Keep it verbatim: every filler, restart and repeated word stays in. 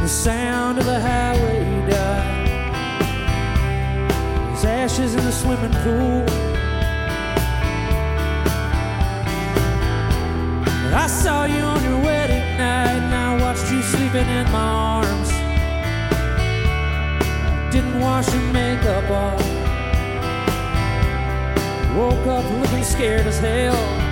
the sound of the highway died. There's ashes in the swimming pool. But I saw you on your wedding night, and I watched you sleeping in my arms. Didn't wash your makeup off. Woke up looking scared as hell.